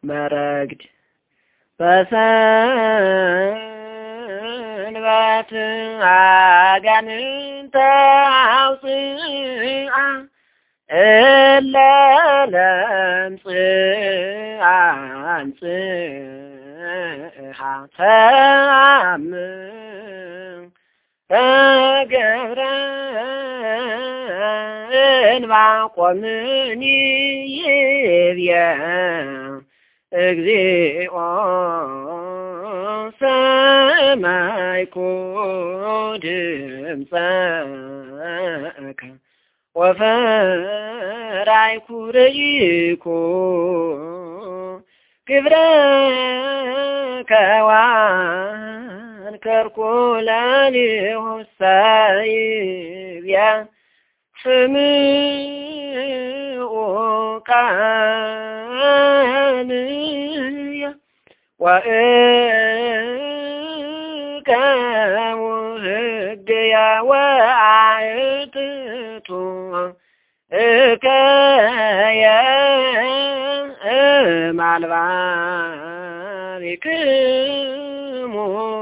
መረግድ በሰንበት አጋንንተ አውፅአ እለ ለምጽ አንጽሐ ተአምር ተገብረ እንባቆምን ይብየ እግዚኦ ሰማይኩ ድምፀከ ወፈራይኩ ርኢኩ ግብረከ ወአንከርኩ ለሊሁ ሰይብየ ስምዑ ቃልየ ወእከሙ ሕግየ ወአዕትቱ እከየ እምአልባቢክሙ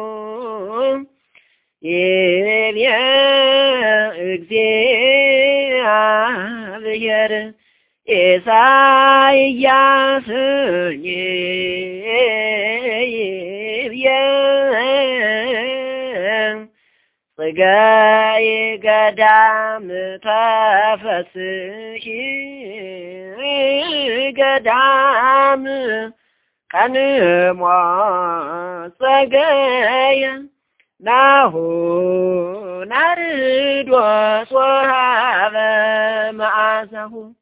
ይብየ እግዚአብሔር ኢሳይያስ ይብየ ጽጋዬ ገዳም ተፈስሒ ገዳም ቀንሞ ጸገየ ናሁ ናርዶስ ወሃበ መዓዛሁ